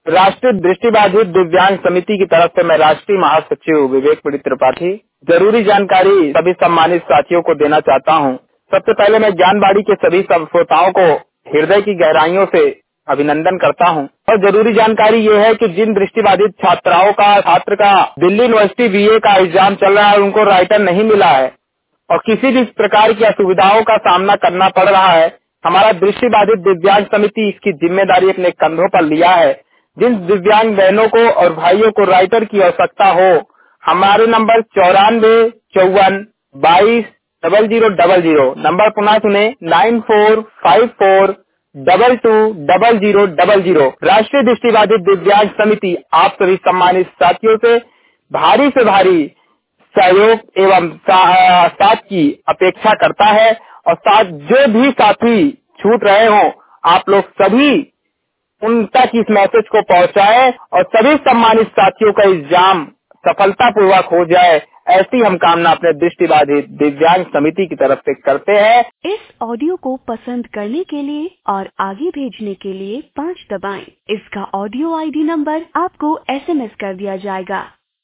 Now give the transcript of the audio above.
राष्ट्रीय दृष्टिबाधित दिव्यांग समिति की तरफ से मैं राष्ट्रीय महासचिव विवेक पीड़ित त्रिपाठी जरूरी जानकारी सभी सम्मानित साथियों को देना चाहता हूं। सबसे पहले मैं ज्ञानवाणी के सभी श्रोताओं को हृदय की गहराइयों से अभिनंदन करता हूं और जरूरी जानकारी ये है कि जिन दृष्टिबाधित छात्र का दिल्ली यूनिवर्सिटी बीए का एग्जाम चल रहा है, उनको राइटर नहीं मिला है और किसी भी प्रकार की असुविधाओं का सामना करना पड़ रहा है, हमारा दृष्टिबाधित दिव्यांग समिति इसकी जिम्मेदारी अपने कंधों पर लिया है। जिन दिव्यांग बहनों को और भाइयों को राइटर की आवश्यकता हो, हमारे नंबर 9452220000 नंबर पुनः सुने 9454220000। राष्ट्रीय दृष्टिबाधित दिव्यांग समिति आप सभी सम्मानित साथियों से भारी सहयोग एवं साथ की अपेक्षा करता है और साथ जो भी साथी छूट रहे हों, आप लोग सभी उन तक इस मैसेज को पहुंचाएं और सभी सम्मानित साथियों का एग्जाम सफलतापूर्वक हो जाए, ऐसी हम कामना अपने दृष्टिबाधित दिव्यांग समिति की तरफ से करते हैं। इस ऑडियो को पसंद करने के लिए और आगे भेजने के लिए 5 दबाएं। इसका ऑडियो आईडी नंबर आपको SMS कर दिया जाएगा।